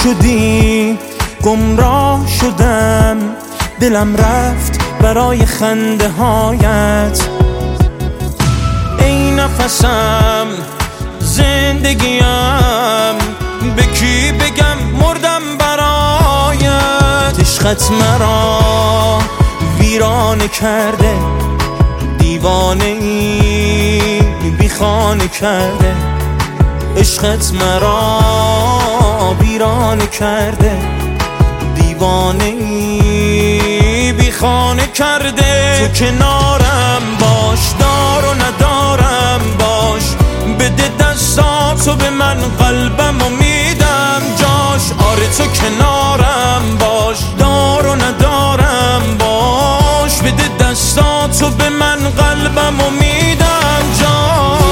شدی گمراه شدم، دلم رفت برای خنده هایت. ای نفسم زندگیم، به کی بگم مردم برایت. عشقت مرا ویرانه کرده، دیوانه ای بی خانه کرده. عشقت مرا ویرانه کرده، دیوانه ای بی خانه کرده. تو کنارم باش، دار و ندارم باش، بده دستاتو به من، قلبمو میدم جاش. آره تو کنارم باش، دار و ندارم باش، بده دستاتو به من، قلبمو میدم جاش.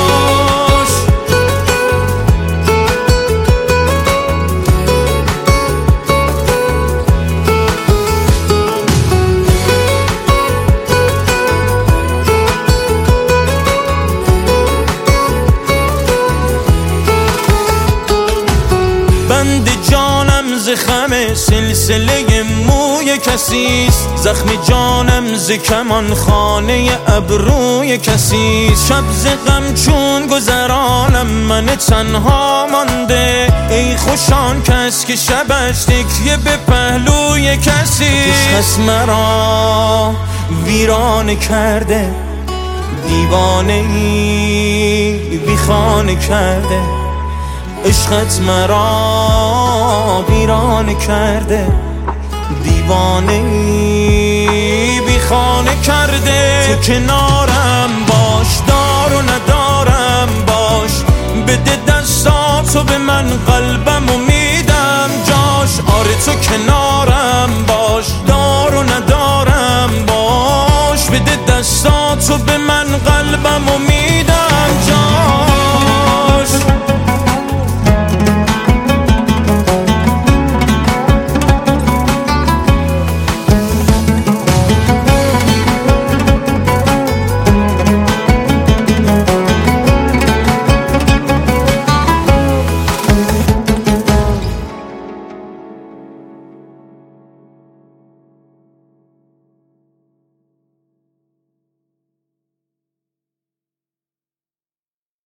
بند جانم زخم سلسله موی کسیست، زخم جانم ز کمان خانه ابروی کسیست. شب ز غم چون گذرانم من تنها مانده، ای خوشان کس که شبش تکیه به پهلوی کسیست. عشقت مرا ویرانه کرده، دیوانه ای بی خانه کرده. عشقت مرا ویرانه کرده، دیوانه ای بی خانه کرده. تو کنارم باش، دار و ندارم باش، بده دستاتو به من، قلبمو میدم جاش. آره تو کنارم باش، دار و ندارم باش، بده دستاتو به من، قلبمو میدم.